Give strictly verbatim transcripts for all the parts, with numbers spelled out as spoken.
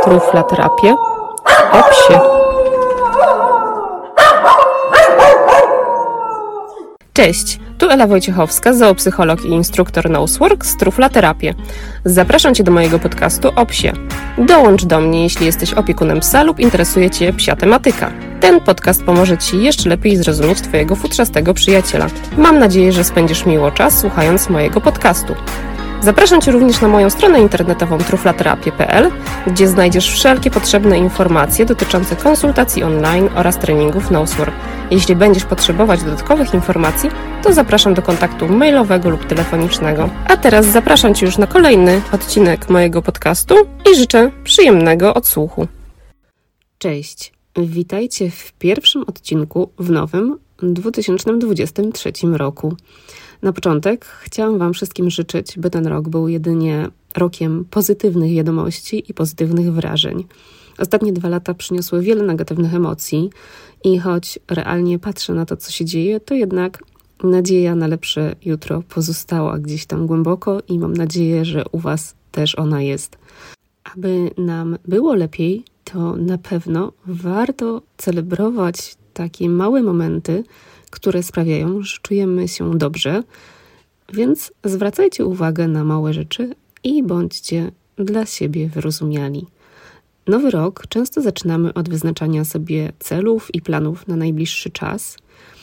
Truflaterapię o psie. Cześć, tu Ela Wojciechowska, zoopsycholog i instruktor Nosework z Truflaterapię. Zapraszam Cię do mojego podcastu o psie. Dołącz do mnie, jeśli jesteś opiekunem psa lub interesuje Cię psia tematyka. Ten podcast pomoże Ci jeszcze lepiej zrozumieć Twojego futrzastego przyjaciela. Mam nadzieję, że spędzisz miło czas słuchając mojego podcastu. Zapraszam Cię również na moją stronę internetową truflaterapię kropka p l, gdzie znajdziesz wszelkie potrzebne informacje dotyczące konsultacji online oraz treningów Nosework. Jeśli będziesz potrzebować dodatkowych informacji, to zapraszam do kontaktu mailowego lub telefonicznego. A teraz zapraszam Cię już na kolejny odcinek mojego podcastu i życzę przyjemnego odsłuchu. Cześć, witajcie w pierwszym odcinku w nowym dwa tysiące dwudziestym trzecim roku. Na początek chciałam Wam wszystkim życzyć, by ten rok był jedynie rokiem pozytywnych wiadomości i pozytywnych wrażeń. Ostatnie dwa lata przyniosły wiele negatywnych emocji i choć realnie patrzę na to, co się dzieje, to jednak nadzieja na lepsze jutro pozostała gdzieś tam głęboko i mam nadzieję, że u Was też ona jest. Aby nam było lepiej, to na pewno warto celebrować takie małe momenty, które sprawiają, że czujemy się dobrze, więc zwracajcie uwagę na małe rzeczy i bądźcie dla siebie wyrozumiali. Nowy rok często zaczynamy od wyznaczania sobie celów i planów na najbliższy czas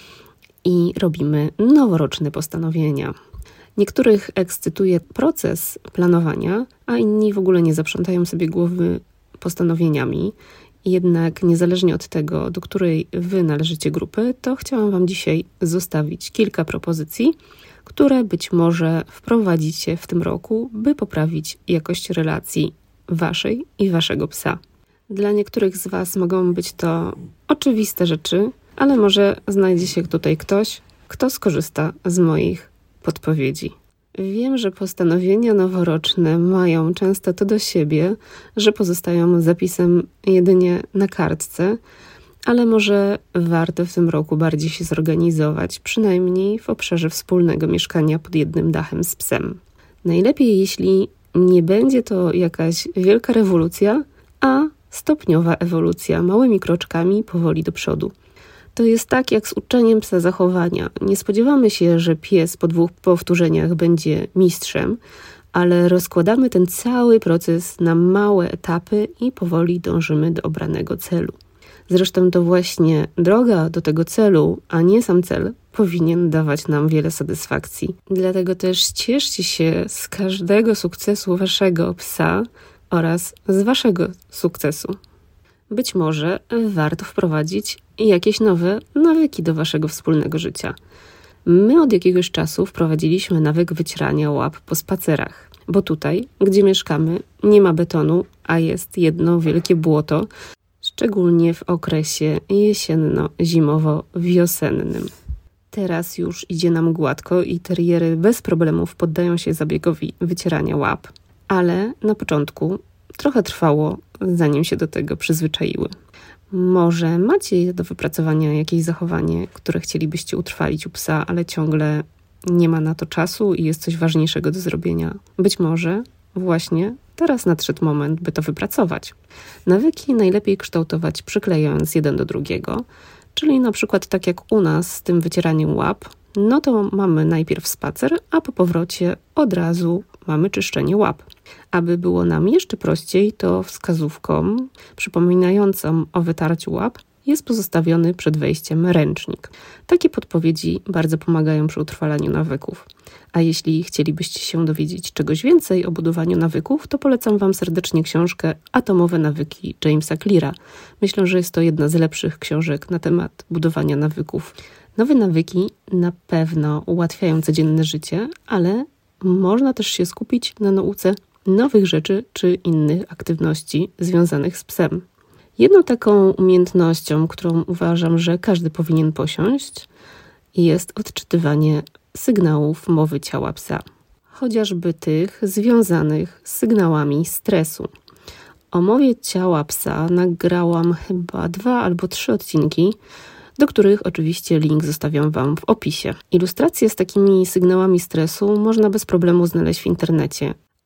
i robimy noworoczne postanowienia. Niektórych ekscytuje proces planowania, a inni w ogóle nie zaprzątają sobie głowy postanowieniami. Jednak niezależnie od tego, do której Wy należycie grupy, to chciałam Wam dzisiaj zostawić kilka propozycji, które być może wprowadzicie w tym roku, by poprawić jakość relacji Waszej i Waszego psa. Dla niektórych z Was mogą być to oczywiste rzeczy, ale może znajdzie się tutaj ktoś, kto skorzysta z moich podpowiedzi. Wiem, że postanowienia noworoczne mają często to do siebie, że pozostają zapisem jedynie na kartce, ale może warto w tym roku bardziej się zorganizować, przynajmniej w obszarze wspólnego mieszkania pod jednym dachem z psem. Najlepiej, jeśli nie będzie to jakaś wielka rewolucja, a stopniowa ewolucja, małymi kroczkami powoli do przodu. To jest tak jak z uczeniem psa zachowania. Nie spodziewamy się, że pies po dwóch powtórzeniach będzie mistrzem, ale rozkładamy ten cały proces na małe etapy i powoli dążymy do obranego celu. Zresztą to właśnie droga do tego celu, a nie sam cel, powinien dawać nam wiele satysfakcji. Dlatego też cieszcie się z każdego sukcesu waszego psa oraz z waszego sukcesu. Być może warto wprowadzić jakieś nowe nawyki do waszego wspólnego życia. My od jakiegoś czasu wprowadziliśmy nawyk wycierania łap po spacerach, bo tutaj, gdzie mieszkamy, nie ma betonu, a jest jedno wielkie błoto, szczególnie w okresie jesienno-zimowo-wiosennym. Teraz już idzie nam gładko i teriery bez problemów poddają się zabiegowi wycierania łap, ale na początku trochę trwało, zanim się do tego przyzwyczaiły. Może macie do wypracowania jakieś zachowanie, które chcielibyście utrwalić u psa, ale ciągle nie ma na to czasu i jest coś ważniejszego do zrobienia. Być może właśnie teraz nadszedł moment, by to wypracować. Nawyki najlepiej kształtować przyklejając jeden do drugiego, czyli na przykład tak jak u nas z tym wycieraniem łap, no to mamy najpierw spacer, a po powrocie od razu mamy czyszczenie łap. Aby było nam jeszcze prościej, to wskazówką przypominającą o wytarciu łap jest pozostawiony przed wejściem ręcznik. Takie podpowiedzi bardzo pomagają przy utrwalaniu nawyków. A jeśli chcielibyście się dowiedzieć czegoś więcej o budowaniu nawyków, to polecam Wam serdecznie książkę Atomowe nawyki Jamesa Cleara. Myślę, że jest to jedna z lepszych książek na temat budowania nawyków. Nowe nawyki na pewno ułatwiają codzienne życie, ale można też się skupić na nauce nowych rzeczy czy innych aktywności związanych z psem. Jedną taką umiejętnością, którą uważam, że każdy powinien posiąść, jest odczytywanie sygnałów mowy ciała psa. Chociażby tych związanych z sygnałami stresu. O mowie ciała psa nagrałam chyba dwa albo trzy odcinki, do których oczywiście link zostawiam Wam w opisie. Ilustracje z takimi sygnałami stresu można bez problemu znaleźć w internecie,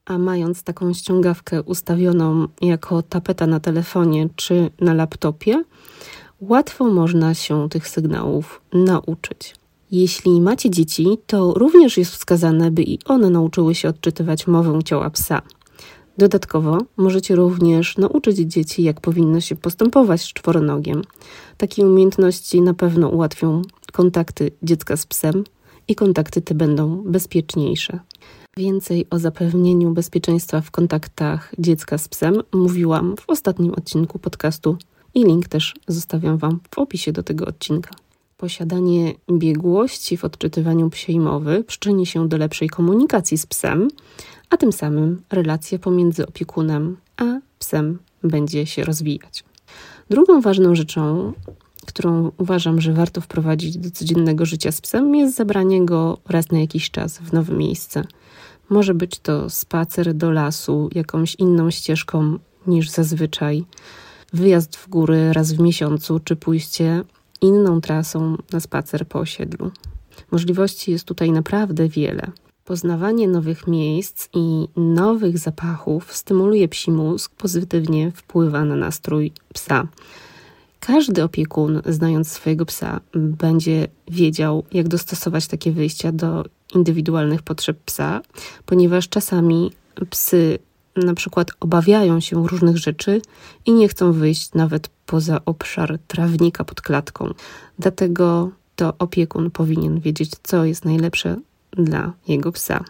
A mając taką ściągawkę ustawioną jako tapeta na telefonie czy na laptopie, łatwo można się tych sygnałów nauczyć. Jeśli macie dzieci, to również jest wskazane, by i one nauczyły się odczytywać mowę ciała psa. Dodatkowo możecie również nauczyć dzieci, jak powinno się postępować z czworonogiem. Takie umiejętności na pewno ułatwią kontakty dziecka z psem i kontakty te będą bezpieczniejsze. Więcej o zapewnieniu bezpieczeństwa w kontaktach dziecka z psem mówiłam w ostatnim odcinku podcastu i link też zostawiam Wam w opisie do tego odcinka. Posiadanie biegłości w odczytywaniu psiej mowy przyczyni się do lepszej komunikacji z psem, a tym samym relacja pomiędzy opiekunem a psem będzie się rozwijać. Drugą ważną rzeczą, którą uważam, że warto wprowadzić do codziennego życia z psem, jest zabranie go raz na jakiś czas w nowe miejsce. Może być to spacer do lasu jakąś inną ścieżką niż zazwyczaj, wyjazd w góry raz w miesiącu, czy pójście inną trasą na spacer po osiedlu. Możliwości jest tutaj naprawdę wiele. Poznawanie nowych miejsc i nowych zapachów stymuluje psi mózg, pozytywnie wpływa na nastrój psa. Każdy opiekun, znając swojego psa, będzie wiedział, jak dostosować takie wyjścia do indywidualnych potrzeb psa, ponieważ czasami psy na przykład obawiają się różnych rzeczy i nie chcą wyjść nawet poza obszar trawnika pod klatką. Dlatego to opiekun powinien wiedzieć, co jest najlepsze dla jego psa.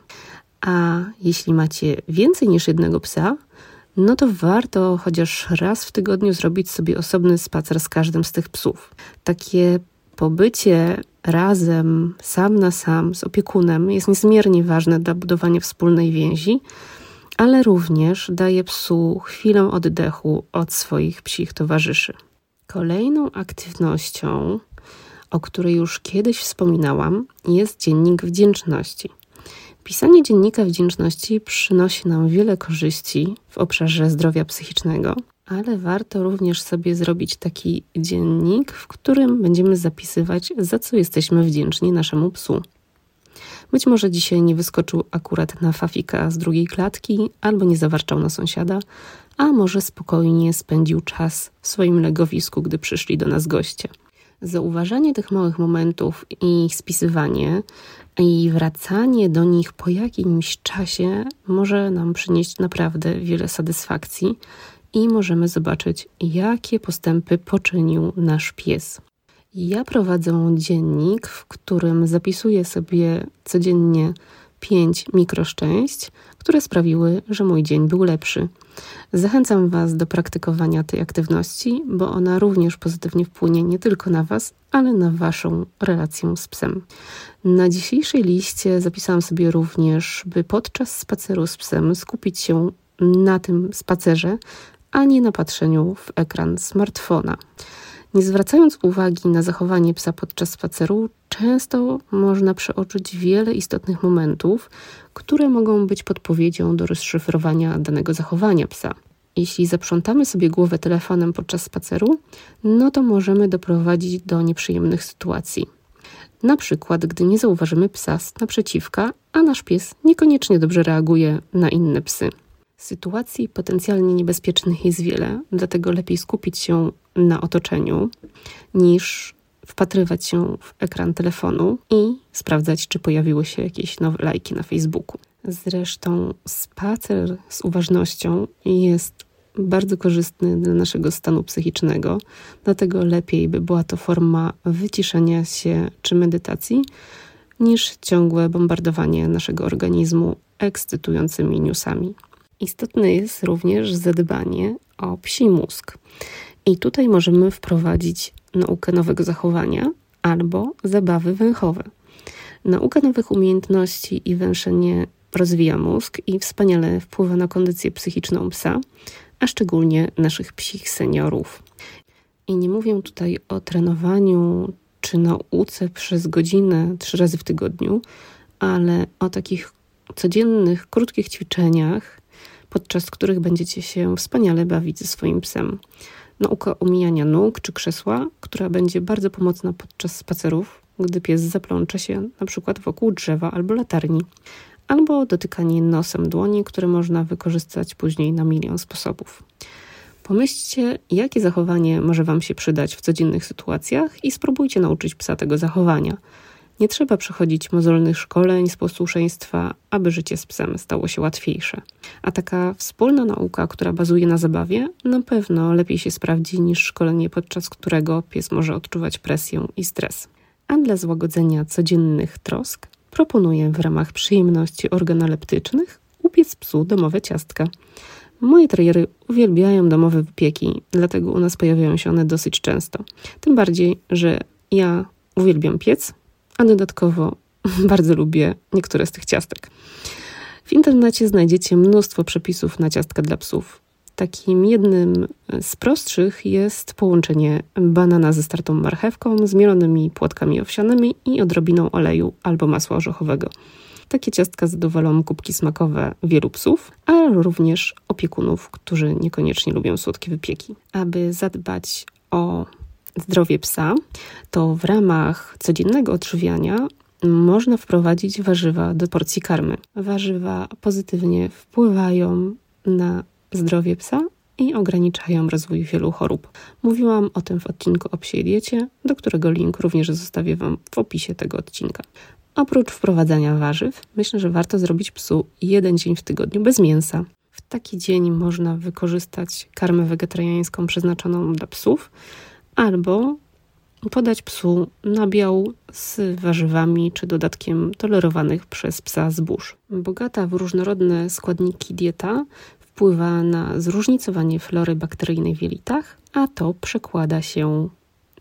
A jeśli macie więcej niż jednego psa, no to warto chociaż raz w tygodniu zrobić sobie osobny spacer z każdym z tych psów. Takie pobycie razem, sam na sam z opiekunem jest niezmiernie ważne dla budowania wspólnej więzi, ale również daje psu chwilę oddechu od swoich psich towarzyszy. Kolejną aktywnością, o której już kiedyś wspominałam, jest dziennik wdzięczności. Pisanie dziennika wdzięczności przynosi nam wiele korzyści w obszarze zdrowia psychicznego, ale warto również sobie zrobić taki dziennik, w którym będziemy zapisywać, za co jesteśmy wdzięczni naszemu psu. Być może dzisiaj nie wyskoczył akurat na Fafika z drugiej klatki, albo nie zawarczał na sąsiada, a może spokojnie spędził czas w swoim legowisku, gdy przyszli do nas goście. Zauważanie tych małych momentów i ich spisywanie i wracanie do nich po jakimś czasie może nam przynieść naprawdę wiele satysfakcji i możemy zobaczyć, jakie postępy poczynił nasz pies. Ja prowadzę dziennik, w którym zapisuję sobie codziennie pięć mikroszczęść, które sprawiły, że mój dzień był lepszy. Zachęcam Was do praktykowania tej aktywności, bo ona również pozytywnie wpłynie nie tylko na Was, ale na Waszą relację z psem. Na dzisiejszej liście zapisałam sobie również, by podczas spaceru z psem skupić się na tym spacerze, a nie na patrzeniu w ekran smartfona. Nie zwracając uwagi na zachowanie psa podczas spaceru, często można przeoczyć wiele istotnych momentów, które mogą być podpowiedzią do rozszyfrowania danego zachowania psa. Jeśli zaprzątamy sobie głowę telefonem podczas spaceru, no to możemy doprowadzić do nieprzyjemnych sytuacji. Na przykład, gdy nie zauważymy psa z naprzeciwka, a nasz pies niekoniecznie dobrze reaguje na inne psy. Sytuacji potencjalnie niebezpiecznych jest wiele, dlatego lepiej skupić się na otoczeniu, niż wpatrywać się w ekran telefonu i sprawdzać, czy pojawiły się jakieś nowe lajki na Facebooku. Zresztą spacer z uważnością jest bardzo korzystny dla naszego stanu psychicznego, dlatego lepiej by była to forma wyciszenia się czy medytacji, niż ciągłe bombardowanie naszego organizmu ekscytującymi newsami. Istotne jest również zadbanie o psi mózg. I tutaj możemy wprowadzić naukę nowego zachowania albo zabawy węchowe. Nauka nowych umiejętności i węszenie rozwija mózg i wspaniale wpływa na kondycję psychiczną psa, a szczególnie naszych psich seniorów. I nie mówię tutaj o trenowaniu czy nauce przez godzinę, trzy razy w tygodniu, ale o takich codziennych, krótkich ćwiczeniach, podczas których będziecie się wspaniale bawić ze swoim psem. Nauka omijania nóg czy krzesła, która będzie bardzo pomocna podczas spacerów, gdy pies zaplącze się na przykład wokół drzewa albo latarni. albo dotykanie nosem dłoni, które można wykorzystać później na milion sposobów. Pomyślcie, jakie zachowanie może Wam się przydać w codziennych sytuacjach i spróbujcie nauczyć psa tego zachowania. Nie trzeba przechodzić mozolnych szkoleń z posłuszeństwa, aby życie z psem stało się łatwiejsze. A taka wspólna nauka, która bazuje na zabawie, na pewno lepiej się sprawdzi niż szkolenie, podczas którego pies może odczuwać presję i stres. A dla złagodzenia codziennych trosk proponuję w ramach przyjemności organoleptycznych upiec psu domowe ciastka. Moje teriery uwielbiają domowe wypieki, dlatego u nas pojawiają się one dosyć często. Tym bardziej, że ja uwielbiam piec, a dodatkowo bardzo lubię niektóre z tych ciastek. W internecie znajdziecie mnóstwo przepisów na ciastka dla psów. Takim jednym z prostszych jest połączenie banana ze startą marchewką, z mielonymi płatkami owsianymi i odrobiną oleju albo masła orzechowego. Takie ciastka zadowolą kubki smakowe wielu psów, ale również opiekunów, którzy niekoniecznie lubią słodkie wypieki. Aby zadbać o zdrowie psa, to w ramach codziennego odżywiania można wprowadzić warzywa do porcji karmy. Warzywa pozytywnie wpływają na zdrowie psa i ograniczają rozwój wielu chorób. Mówiłam o tym w odcinku o psiej diecie, do którego link również zostawię Wam w opisie tego odcinka. Oprócz wprowadzania warzyw, myślę, że warto zrobić psu jeden dzień w tygodniu bez mięsa. W taki dzień można wykorzystać karmę wegetariańską przeznaczoną dla psów, albo podać psu nabiał z warzywami czy dodatkiem tolerowanych przez psa zbóż. Bogata w różnorodne składniki dieta wpływa na zróżnicowanie flory bakteryjnej w jelitach, a to przekłada się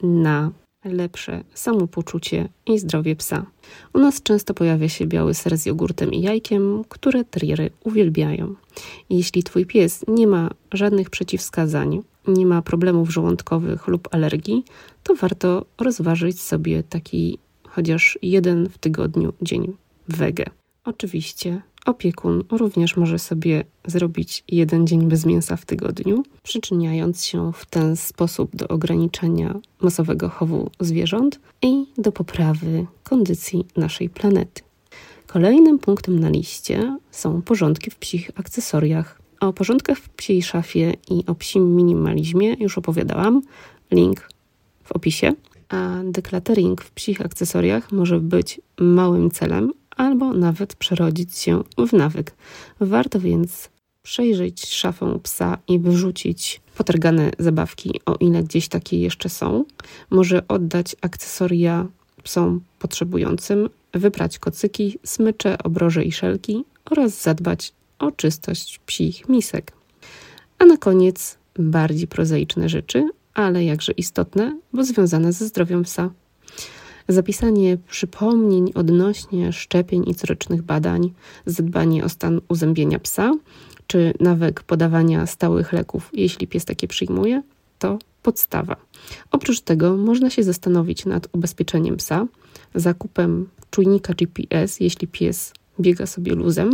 na lepsze samopoczucie i zdrowie psa. U nas często pojawia się biały ser z jogurtem i jajkiem, które teriery uwielbiają. Jeśli Twój pies nie ma żadnych przeciwwskazań, nie ma problemów żołądkowych lub alergii, to warto rozważyć sobie taki chociaż jeden w tygodniu dzień wege. Oczywiście opiekun również może sobie zrobić jeden dzień bez mięsa w tygodniu, przyczyniając się w ten sposób do ograniczenia masowego chowu zwierząt i do poprawy kondycji naszej planety. Kolejnym punktem na liście są porządki w psich akcesoriach. O porządkach w psiej szafie i o psim minimalizmie już opowiadałam, link w opisie, a decluttering w psich akcesoriach może być małym celem, albo nawet przerodzić się w nawyk. Warto więc przejrzeć szafę psa i wyrzucić potargane zabawki, o ile gdzieś takie jeszcze są. Może oddać akcesoria psom potrzebującym, wyprać kocyki, smycze, obroże i szelki oraz zadbać o czystość psich misek. A na koniec bardziej prozaiczne rzeczy, ale jakże istotne, bo związane ze zdrowiem psa. Zapisanie przypomnień odnośnie szczepień i corocznych badań, zadbanie o stan uzębienia psa, czy nawyk podawania stałych leków, jeśli pies takie przyjmuje, to podstawa. Oprócz tego można się zastanowić nad ubezpieczeniem psa, zakupem czujnika G P S, jeśli pies biega sobie luzem,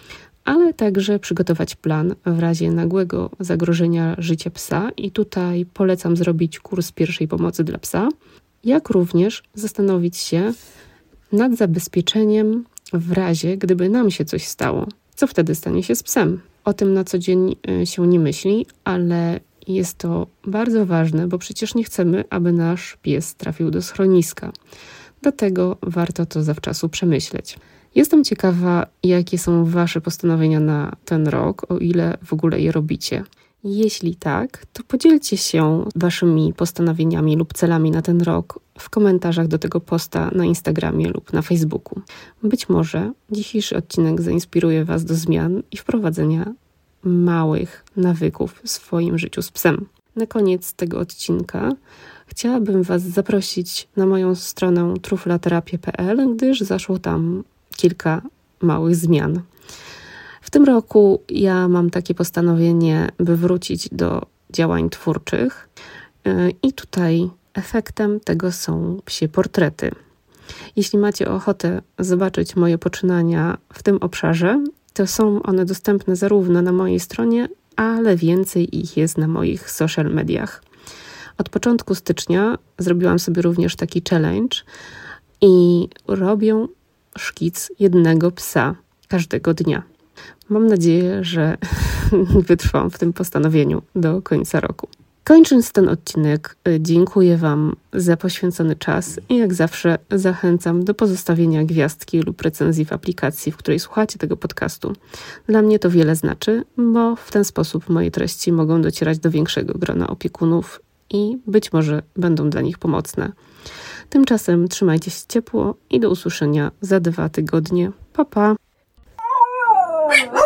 ale także przygotować plan w razie nagłego zagrożenia życia psa i tutaj polecam zrobić kurs pierwszej pomocy dla psa, jak również zastanowić się nad zabezpieczeniem w razie, gdyby nam się coś stało. Co wtedy stanie się z psem? O tym na co dzień się nie myśli, ale jest to bardzo ważne, bo przecież nie chcemy, aby nasz pies trafił do schroniska. Dlatego warto to zawczasu przemyśleć. Jestem ciekawa, jakie są Wasze postanowienia na ten rok, o ile w ogóle je robicie. Jeśli tak, to podzielcie się Waszymi postanowieniami lub celami na ten rok w komentarzach do tego posta na Instagramie lub na Facebooku. Być może dzisiejszy odcinek zainspiruje Was do zmian i wprowadzenia małych nawyków w swoim życiu z psem. Na koniec tego odcinka chciałabym Was zaprosić na moją stronę truflaterapię kropka p l, gdyż zaszło tam kilka małych zmian. W tym roku ja mam takie postanowienie, by wrócić do działań twórczych i tutaj efektem tego są psie portrety. Jeśli macie ochotę zobaczyć moje poczynania w tym obszarze, to są one dostępne zarówno na mojej stronie, ale więcej ich jest na moich social mediach. Od początku stycznia zrobiłam sobie również taki challenge i robię szkic jednego psa, każdego dnia. Mam nadzieję, że wytrwam w tym postanowieniu do końca roku. Kończąc ten odcinek, dziękuję Wam za poświęcony czas i jak zawsze zachęcam do pozostawienia gwiazdki lub recenzji w aplikacji, w której słuchacie tego podcastu. Dla mnie to wiele znaczy, bo w ten sposób moje treści mogą docierać do większego grona opiekunów i być może będą dla nich pomocne. Tymczasem trzymajcie się ciepło i do usłyszenia za dwa tygodnie. Pa, pa!